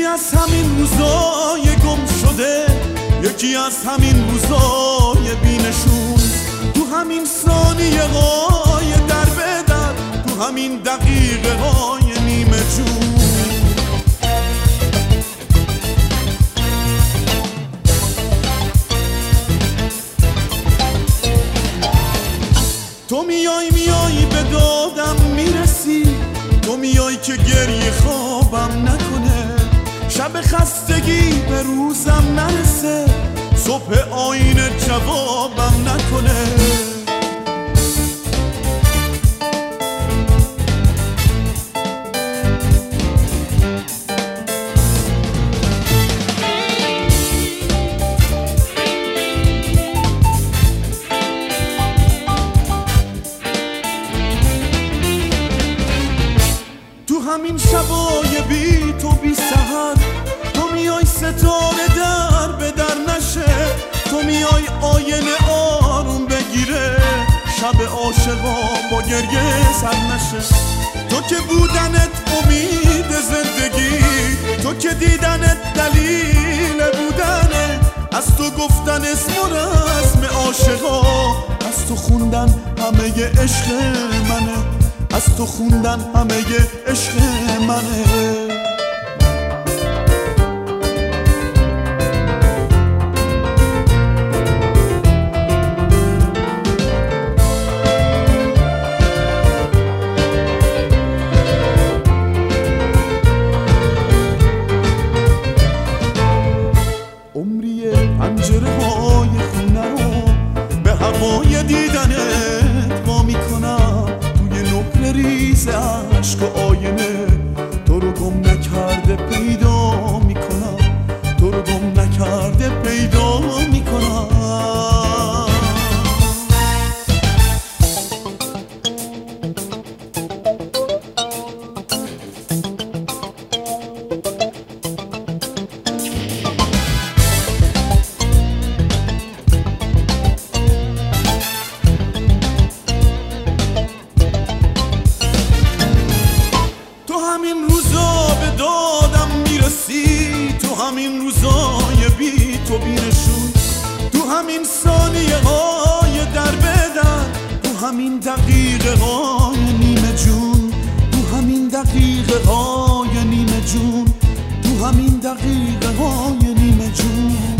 از همین روزای گم شده، یکی از همین روزای بینشون، تو همین ثانیه های در به در، تو همین دقیقه های نیمه جون. تو میای به دادم میرسی، تو میای که گریه خوابم نکنه، شب خستگی به روزم نرسه، صبح آینه جوابم نکنه. همین شبای بی تو بی سحر، تو میای ستاره در به در نشه، تو میای آینه آروم بگیره، شب عاشقا با گریه سر نشه. تو که بودنت امید زندگی، تو که دیدنت دلیل بودنه، از تو گفتن اسم و رسم عاشقا، از تو خوندن همه عشق منه، از تو خوندن همه عشق منه. عمری پنجره های خونه رو به هوای دیدنت وا میکنم، ریز عشق و آینه تو رو گم نکرده پیدا میکنم، تو رو گم نکرده پیدا میکنم. همین روزا به دادم میرسی، تو همین روزای بی تو بینشون، تو همین ثانیه های در به در، تو همین دقیقه های نیمه جون، تو همین دقیقه های نیمه جون، تو همین دقیقه های نیمه جون.